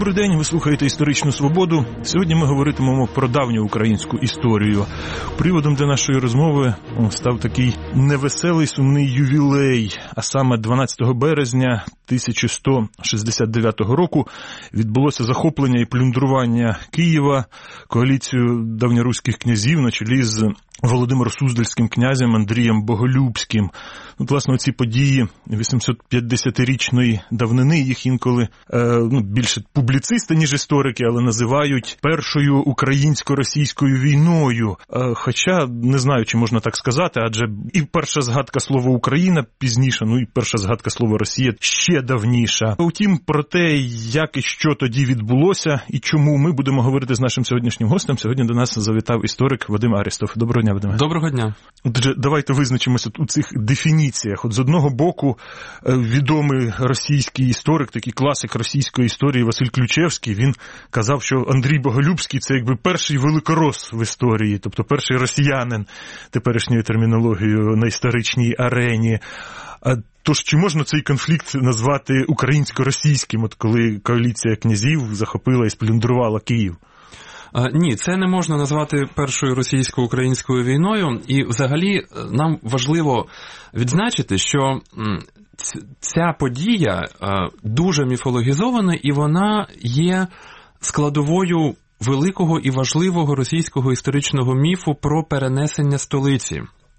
Добрий день, ви слухаєте «Історичну свободу». Сьогодні ми говоритимемо про давню українську історію. Приводом для нашої розмови став такий невеселий сумний ювілей, а саме 12 березня 1169 року відбулося захоплення і плюндрування Києва коаліцією давньоруських князів на чолі з Володимиро-Суздальським князем Андрієм Боголюбським. Власне, ці події 850-річної давнини, їх інколи більше публіцисти, ніж історики, але називають першою українсько-російською війною. Хоча, не знаю, чи можна так сказати, адже і перша згадка слова «Україна» пізніше, і перша згадка слова «Росія» ще давніша. Утім, про те, як і що тоді відбулося, і чому, ми будемо говорити з нашим сьогоднішнім гостем. Сьогодні до нас завітав історик Вадим Арістов. Доброго дня, Вадиме. Доброго дня. Отже, давайте визначимося у цих дефініціях. От з одного боку, відомий російський історик, такий класик російської історії Василь Ключевський, він казав, що Андрій Боголюбський – це якби перший великорос в історії, тобто перший росіянин, теперішньою термінологією, на історичній арені. Тож, чи можна цей конфлікт назвати українсько-російським, от коли коаліція князів захопила і сплюндрувала Київ? Ні, це не можна назвати першою російсько-українською війною, і взагалі нам важливо відзначити, що ця подія дуже міфологізована, і вона є складовою великого і важливого російського історичного міфу про перенесення столиці.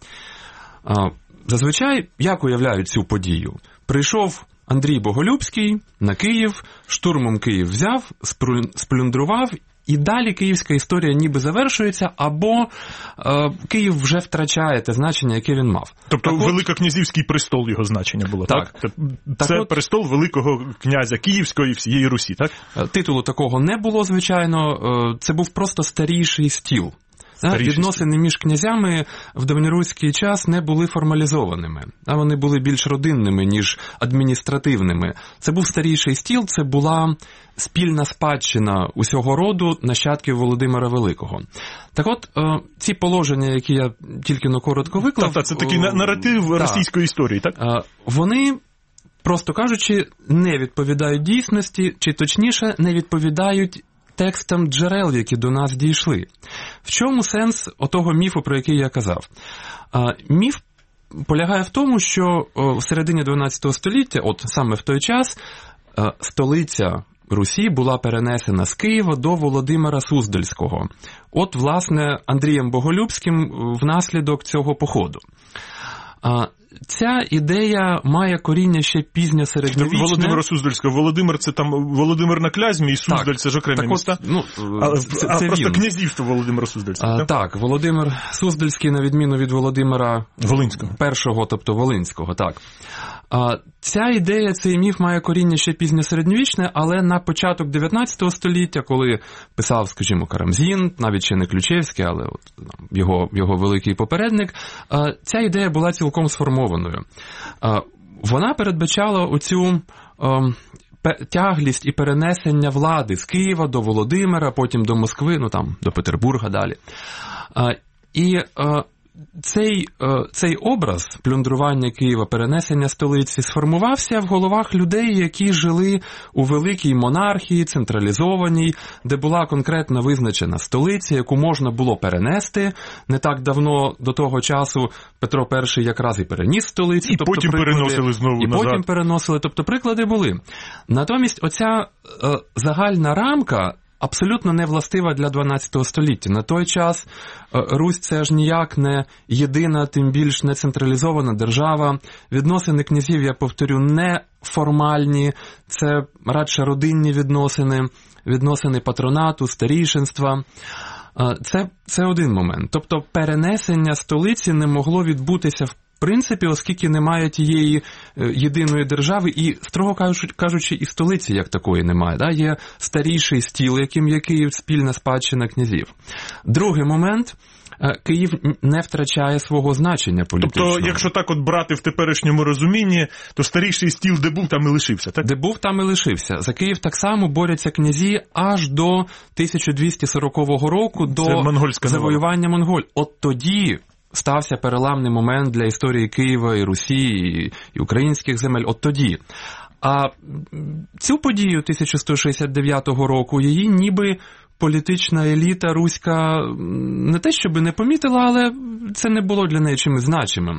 Зазвичай, як уявляють цю подію? Прийшов Андрій Боголюбський на Київ, штурмом Київ взяв, сплюндрував, і далі київська історія ніби завершується, або Київ вже втрачає те значення, яке він мав. Тобто Великокнязівський престол його значення було, так? Це престол Великого князя Київського і всієї Русі, так? Титулу такого не було, звичайно. Це був просто старіший стіл. Відносини між князями в давньоруський час не були формалізованими, а вони були більш родинними, ніж адміністративними. Це був старіший стіл, це була спільна спадщина усього роду нащадків Володимира Великого. Так от, ці положення, які я тільки коротко виклав... Це такий наратив російської історії, так? Вони, просто кажучи, не відповідають дійсності, чи точніше, не відповідають текстам джерел, які до нас дійшли. В чому сенс отого міфу, про який я казав? Міф полягає в тому, що в середині 12 століття, от саме в той час, столиця Русі була перенесена з Києва до Володимира Суздальського. От, власне, Андрієм Боголюбським внаслідок цього походу. Ця ідея має коріння ще пізнє середньовічне. Володимира Суздальського. Володимир – це там Володимир на Клязьмі, і Суздаль – це ж окремі міста. Це просто князівство Володимира Суздальського. Так, Володимир Суздальський, на відміну від Володимира Волинського. Першого, тобто Волинського, так. Ця ідея, цей міф має коріння ще пізнє середньовічне, але на початок 19 століття, коли писав, скажімо, Карамзін, навіть ще не Ключевський, але його великий попередник, ця ідея була цілком сформованою. Вона передбачала оцю тяглість і перенесення влади з Києва до Володимира, потім до Москви, до Петербурга далі. І цей образ плюндрування Києва, перенесення столиці сформувався в головах людей, які жили у великій монархії, централізованій, де була конкретно визначена столиця, яку можна було перенести. Не так давно до того часу Петро І якраз і переніс столицю. І потім переносили знову назад. І потім переносили, тобто приклади були. Натомість оця загальна рамка абсолютно не властива для 12 століття. На той час Русь – це ж ніяк не єдина, тим більш не централізована держава. Відносини князів, я повторю, не формальні, це радше родинні відносини патронату, старішинства. Це один момент. Тобто перенесення столиці не могло відбутися в принципі, оскільки немає тієї єдиної держави, і, строго кажучи, і столиці як такої немає. Да? Є старіший стіл, яким є Київ, спільна спадщина князів. Другий момент – Київ не втрачає свого значення політичного. Тобто, якщо так от брати в теперішньому розумінні, то старіший стіл де був, там і лишився, так? Де був, там і лишився. За Київ так само борються князі аж до 1240 року, до завоювання монголь. От тоді стався переламний момент для історії Києва і Русі, і українських земель. От тоді. А цю подію 1169 року її ніби політична еліта руська не те щоби не помітила, але це не було для неї чимось значимим.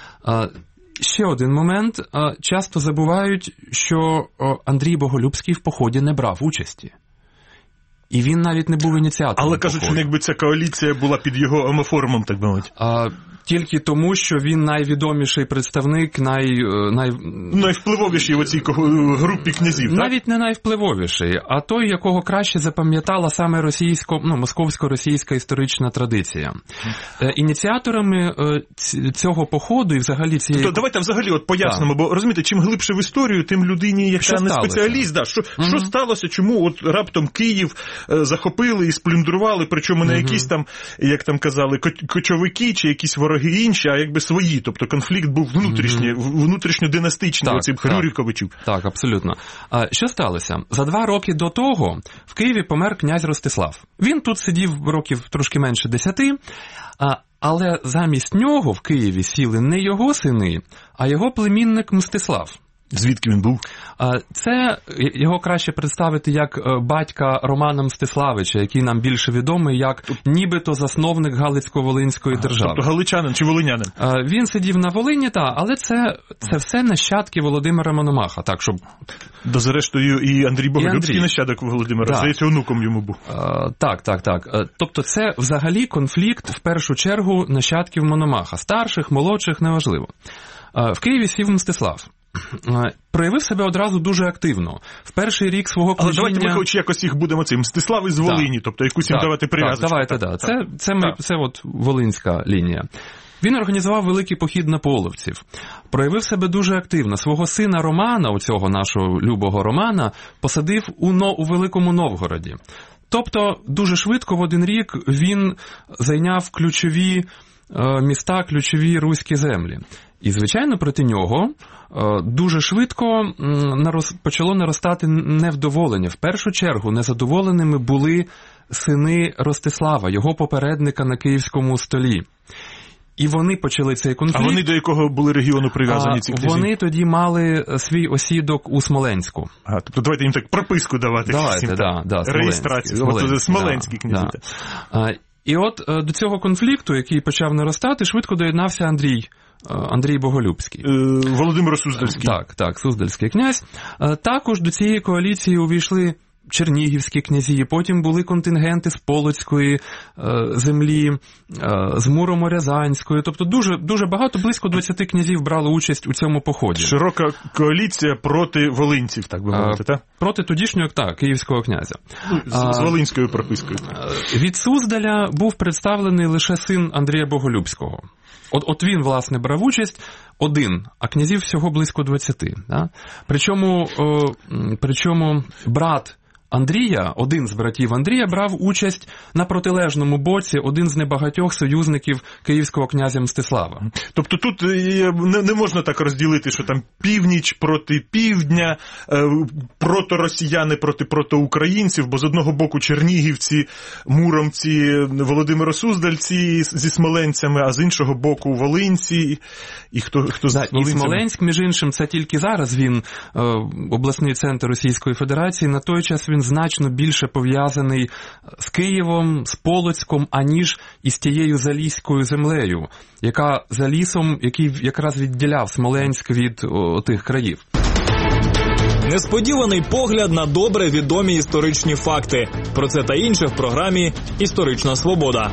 Ще один момент. Часто забувають, що Андрій Боголюбський в поході не брав участі. І він навіть не був ініціатором. Але кажуть, що якби ця коаліція була під його омоформом, так би мовити. Тільки тому, що він найвідоміший представник, найвпливовіший в оцій групі князів, так? Навіть не найвпливовіший, а той, якого краще запам'ятала саме московсько-російська історична традиція. Ініціаторами цього походу і взагалі цієї... Тобто давайте взагалі от пояснимо, бо розумієте, чим глибше в історію, тим людині, яка не спеціаліст, що сталося, чому от раптом Київ захопили і сплюндрували, причому не якісь там, як там казали, кочовики чи якісь вороги інші, а якби свої. Тобто конфлікт був внутрішньодинастичний, оцих Рюриковичів. Так, абсолютно. Що сталося? За 2 роки до того в Києві помер князь Ростислав. Він тут сидів років трошки менше 10, але замість нього в Києві сіли не його сини, а його племінник Мстислав. Звідки він був? Це його краще представити як батька Романа Мстиславича, який нам більше відомий як нібито засновник Галицько-Волинської держави. Тобто галичанин чи волинянин? Він сидів на Волині, але це все нащадки Володимира Мономаха. Так, щоб... Зрештою, і Андрій Боголюбський нащадок Володимира, здається, онуком йому був. Так. Тобто це взагалі конфлікт, в першу чергу, нащадків Мономаха. Старших, молодших, неважливо. В Києві сів Мстислав. Проявив себе одразу дуже активно. В перший рік свого княжіння... Але давайте ми хоч якось їх будемо цим. Мстислав із Волині, тобто якусь їм давати прив'язочку. Це от волинська лінія. Він організував великий похід на половців. Проявив себе дуже активно. Свого сина Романа, оцього нашого любого Романа, посадив у Великому Новгороді. Тобто дуже швидко в один рік він зайняв ключові міста, ключові руські землі. І, звичайно, проти нього дуже швидко почало наростати невдоволення. В першу чергу незадоволеними були сини Ростислава, його попередника на Київському столі. І вони почали цей конфлікт. А вони до якого були регіону прив'язані ці князі? Вони тоді мали свій осідок у Смоленську. Тобто давайте їм так прописку давати. Реєстрацію. Смоленські князі. І от до цього конфлікту, який почав наростати, швидко доєднався Андрій Боголюбський. Володимир Суздальський. Так, Суздальський князь. Також до цієї коаліції увійшли чернігівські князі, потім були контингенти з Полоцької землі, з Муромо-Рязанської, тобто дуже багато, близько 20 князів брали участь у цьому поході. Широка коаліція проти волинців, так би мовити, так? Проти тодішнього, київського князя. З волинською пропискою. Від Суздаля був представлений лише син Андрія Боголюбського. От він, власне, брав участь один, а князів всього близько 20. Да? Причому брат Андрія, один з братів Андрія, брав участь на протилежному боці, один з небагатьох союзників київського князя Мстислава. Тобто тут не можна так розділити, що там північ проти півдня, проторосіяни проти протоукраїнців, бо з одного боку чернігівці, муромці, Володимиро-Суздальці зі смоленцями, а з іншого боку волинці. І хто з волинцями? І Смоленськ, між іншим, це тільки зараз він обласний центр Російської Федерації, на той час він значно більше пов'язаний з Києвом, з Полоцьком, аніж із тією заліською землею, яка за лісом, який якраз відділяв Смоленськ від тих країв. Несподіваний погляд на добре відомі історичні факти. Про це та інше в програмі «Історична свобода».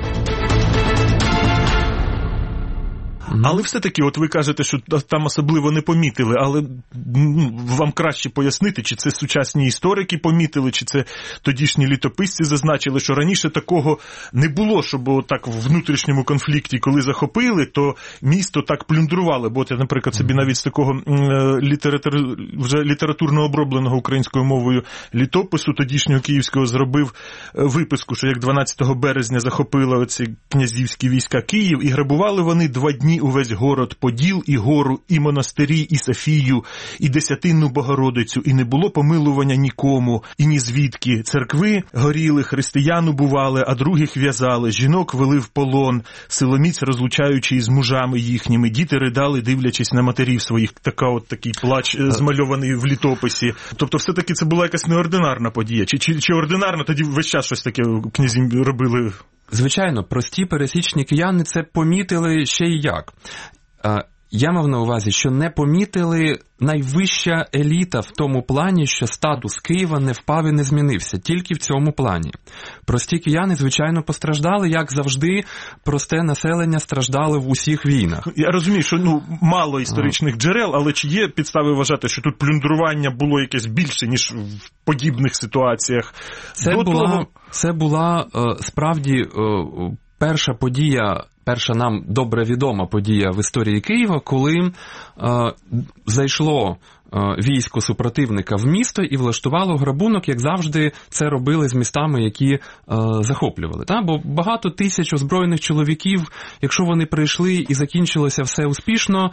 Але все-таки, от ви кажете, що там особливо не помітили, але вам краще пояснити, чи це сучасні історики помітили, чи це тодішні літописці зазначили, що раніше такого не було, щоб так в внутрішньому конфлікті, коли захопили, то місто так плюндрували. Бо я, наприклад, собі навіть з такого вже літературно обробленого українською мовою літопису тодішнього київського зробив виписку, що як 12 березня захопили оці князівські війська Київ, і грабували вони 2 дні мені увесь город Поділ і гору, і монастирі, і Софію, і Десятинну Богородицю, і не було помилування нікому, і ні звідки. Церкви горіли, християн убували, а других в'язали, жінок вели в полон, силоміць розлучаючи із мужами їхніми, діти ридали, дивлячись на матерів своїх. Такий плач змальований в літописі. Тобто все-таки це була якась неординарна подія. Чи ординарна, тоді весь час щось таке князі робили? Звичайно, прості пересічні кияни це помітили ще й як. Я мав на увазі, що не помітили найвища еліта в тому плані, що статус Києва не впав і не змінився, тільки в цьому плані. Прості кияни, звичайно, постраждали, як завжди, просте населення страждало в усіх війнах. Я розумію, що мало історичних джерел, але чи є підстави вважати, що тут плюндрування було якесь більше, ніж в подібних ситуаціях? Це була справді перша нам добре відома подія в історії Києва, коли зайшло військо супротивника в місто і влаштувало грабунок, як завжди це робили з містами, які захоплювали. Бо багато тисяч озброєних чоловіків, якщо вони прийшли і закінчилося все успішно,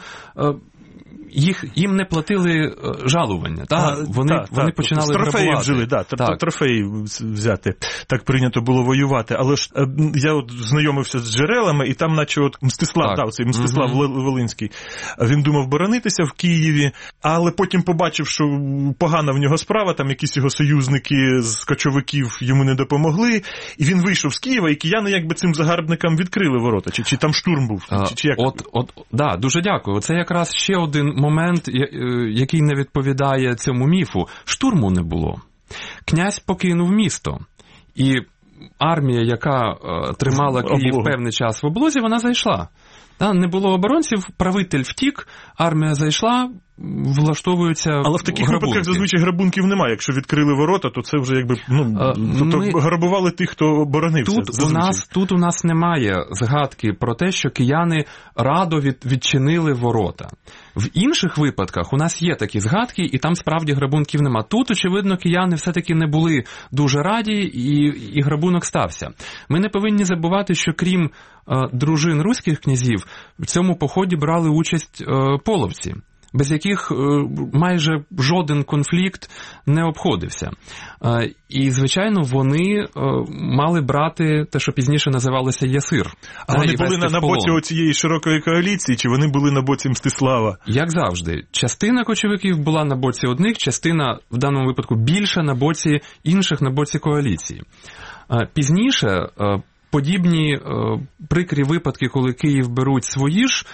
їм не платили жалування. Вони починали грабувати. Жили, трофеї взяти. Так прийнято було воювати. Але ж я знайомився з джерелами, і там наче Мстислав, цей Мстислав Волинський, він думав боронитися в Києві, але потім побачив, що погана в нього справа, там якісь його союзники з кочовиків йому не допомогли, і він вийшов з Києва, і кияни якби цим загарбникам відкрили ворота. Чи там штурм був? Чи як? Дуже дякую. Це якраз ще один момент, який не відповідає цьому міфу. Штурму не було. Князь покинув місто. І армія, яка тримала Київ певний час в облозі, вона зайшла. Не було оборонців, правитель втік, армія зайшла, влаштовуються грабунки. Але в таких випадках зазвичай грабунків немає. Якщо відкрили ворота, то це вже якби, грабували тих, хто боронився. Тут у нас немає згадки про те, що кияни радо відчинили ворота. В інших випадках у нас є такі згадки, і там справді грабунків нема. Тут, очевидно, кияни все-таки не були дуже раді, і грабунок стався. Ми не повинні забувати, що крім дружин руських князів, в цьому поході брали участь половці, без яких майже жоден конфлікт не обходився. І, звичайно, вони мали брати те, що пізніше називалося ясир. А вони були на боці оцієї широкої коаліції, чи вони були на боці Мстислава? Як завжди. Частина кочовиків була на боці одних, частина, в даному випадку, більше на боці інших, на боці коаліції. Пізніше подібні прикрі випадки, коли Київ беруть свої ж,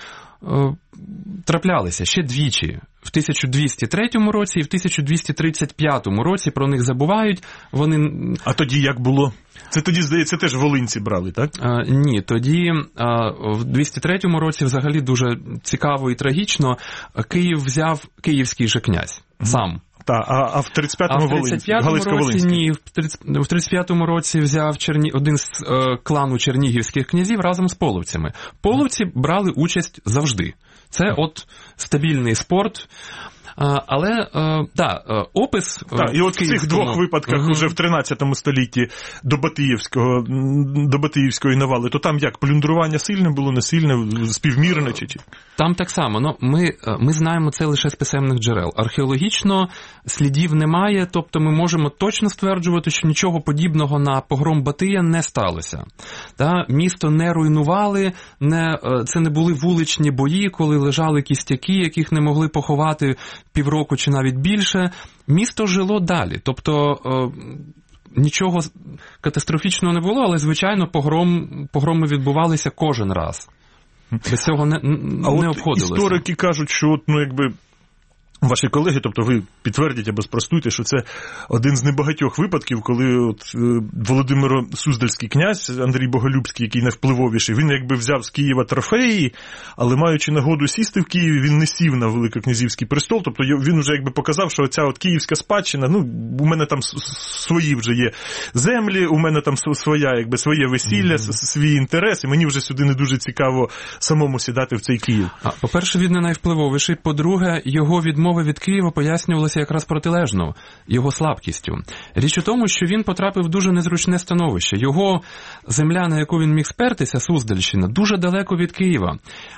траплялися ще двічі. В 1203 році і в 1235 році про них забувають. А тоді як було? Це тоді, здається, теж волинці брали, так? Ні, тоді в 203 році взагалі дуже цікаво і трагічно Київ взяв київський же князь сам. А в 35-му Галицько-Волинський? Ні, в 35-му році взяв один з клану чернігівських князів разом з половцями. Половці брали участь завжди. Це стабільний спорт. Але, опис... і от в цих двох випадках уже в 13 столітті до Батиївської навали, то там як, плюндрування сильне було, не сильне, співмірне чи? Там так само. Ми знаємо це лише з писемних джерел. Археологічно слідів немає, тобто ми можемо точно стверджувати, що нічого подібного на погром Батия не сталося. Місто не руйнували, це не були вуличні бої, коли лежали кістяки, яких не могли поховати півроку чи навіть більше. Місто жило далі. Тобто нічого катастрофічного не було, але, звичайно, погроми відбувалися кожен раз. Без цього не обходилося. Історики кажуть, що ваші колеги, тобто ви підтвердіть або спростуйте, що це один з небагатьох випадків, коли Володимиро Суздальський князь, Андрій Боголюбський, який найвпливовіший, він якби взяв з Києва трофеї, але маючи нагоду сісти в Києві, він не сів на Великокнязівський престол, тобто він вже якби показав, що оця київська спадщина, у мене там свої вже є землі, у мене там своє весілля, свій інтерес, і мені вже сюди не дуже цікаво самому сідати в цей Київ. По-перше, він не найвпливовіший, по-друге, його відмови від Києва пояснювалися якраз протилежно, його слабкістю. Річ у тому, що він потрапив в дуже незручне становище. Його земля, на яку він міг спертися, Суздальщина, дуже далеко від Києва.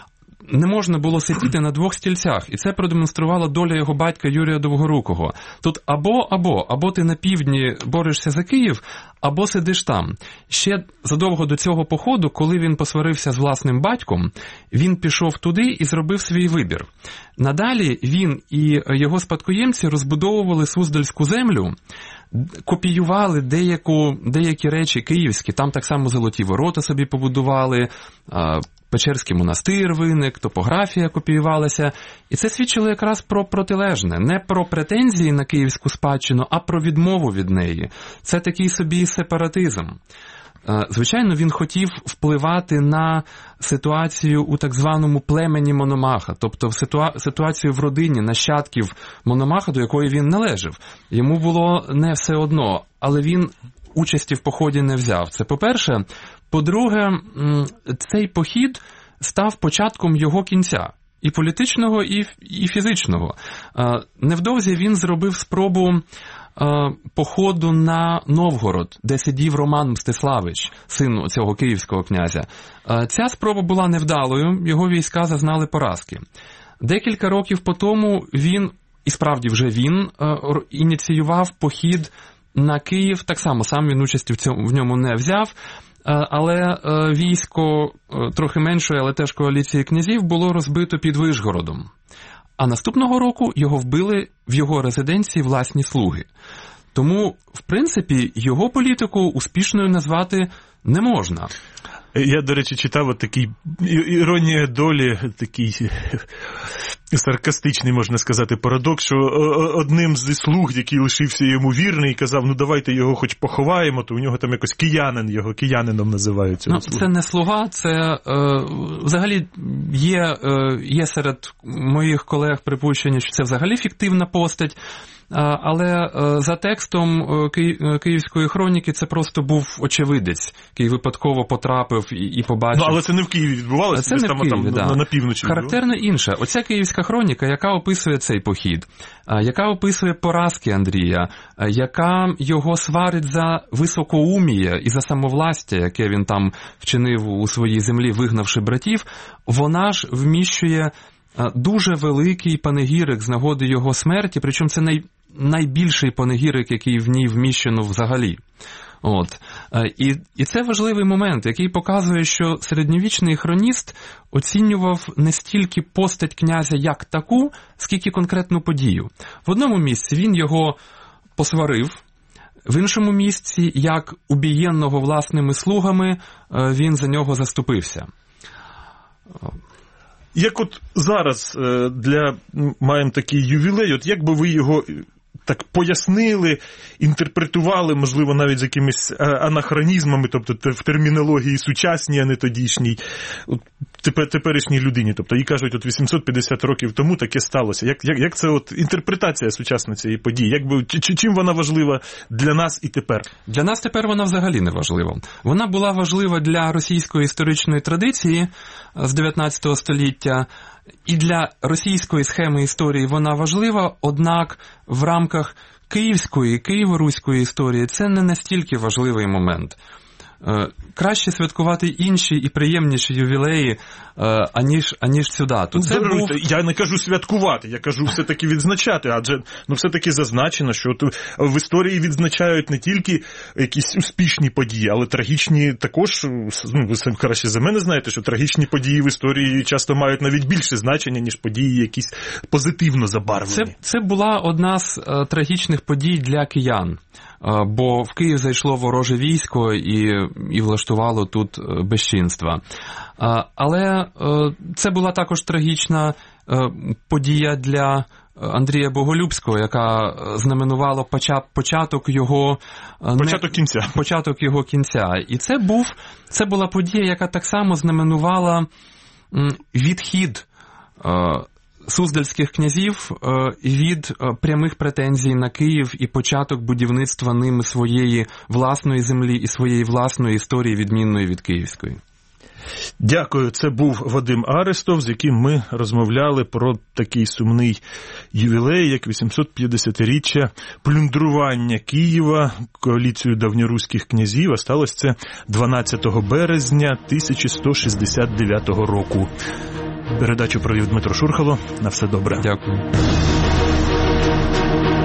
не можна було сидіти на двох стільцях, і це продемонструвала доля його батька Юрія Довгорукого. Тут або ти на півдні борешся за Київ, або сидиш там. Ще задовго до цього походу, коли він посварився з власним батьком, він пішов туди і зробив свій вибір. Надалі він і його спадкоємці розбудовували Суздальську землю, копіювали деякі речі київські, там так само Золоті ворота собі побудували, Печерський монастир виник, топографія копіювалася. І це свідчило якраз про протилежне, не про претензії на київську спадщину, а про відмову від неї. Це такий собі сепаратизм. Звичайно, він хотів впливати на ситуацію у так званому племені Мономаха, тобто в ситуацію в родині нащадків Мономаха, до якої він належав. Йому було не все одно, але він участі в поході не взяв. Це по-перше. По-друге, цей похід став початком його кінця. І політичного, і фізичного. Невдовзі він зробив спробу походу на Новгород, де сидів Роман Мстиславич, син цього київського князя. Ця спроба була невдалою, його війська зазнали поразки. Декілька років по тому він, і справді вже він, ініціював похід на Київ, так само сам він участі в ньому не взяв, але військо трохи меншої, але теж коаліції князів було розбито під Вишгородом. А наступного року його вбили в його резиденції власні слуги. Тому, в принципі, його політику успішною назвати не можна. Я, до речі, читав такий іронія долі, такий саркастичний, можна сказати, парадокс, що одним з слуг, який лишився йому вірний, казав, ну давайте його хоч поховаємо, то у нього там якось киянин, його киянином називають. Це не слуга, це взагалі є серед моїх колег припущення, що це взагалі фіктивна постать. Але за текстом Київської хроніки це просто був очевидець, який випадково потрапив і побачив. Ну, але це не в Києві відбувалося, це не в Києві, там, на півночі. Характерно інше. Оця Київська хроніка, яка описує цей похід, яка описує поразки Андрія, яка його сварить за високоуміє і за самовластя, яке він там вчинив у своїй землі, вигнавши братів, вона ж вміщує дуже великий панегірик з нагоди його смерті, причому це найбільший панегірик, який в ній вміщено взагалі. І це важливий момент, який показує, що середньовічний хроніст оцінював не стільки постать князя як таку, скільки конкретну подію. В одному місці він його посварив, в іншому місці, як убієнного власними слугами, він за нього заступився. Як от зараз маємо такий ювілей, от як би ви його так пояснили, інтерпретували, можливо, навіть з якимись анахронізмами, тобто в термінології сучасній, а не тодішній, теперішній людині. Тобто, їй кажуть, от 850 років тому таке сталося. Як це от інтерпретація сучасна цієї події? Чим вона важлива для нас і тепер? Для нас тепер вона взагалі не важлива. Вона була важлива для російської історичної традиції з 19 століття, і для російської схеми історії вона важлива, однак в рамках київської, києво-руської історії це не настільки важливий момент. Краще святкувати інші і приємніші ювілеї, аніж цю дату. Я не кажу святкувати, я кажу все-таки відзначати, адже все-таки зазначено, що в історії відзначають не тільки якісь успішні події, але трагічні також, ви самі краще за мене знаєте, що трагічні події в історії часто мають навіть більше значення, ніж події якісь позитивно забарвлені. Це була одна з трагічних подій для киян. Бо в Київ зайшло вороже військо і влаштувало тут безчинства. Але це була також трагічна подія для Андрія Боголюбського, яка знаменувала початок його кінця. І це була подія, яка так само знаменувала відхід суздальських князів від прямих претензій на Київ і початок будівництва ними своєї власної землі і своєї власної історії, відмінної від київської. Дякую. Це був Вадим Арестов, з яким ми розмовляли про такий сумний ювілей, як 850-річчя плюндрування Києва коаліцією давньоруських князів. А сталося це 12 березня 1169 року. Передачу провів Дмитро Шурхало. На все добре. Дякую.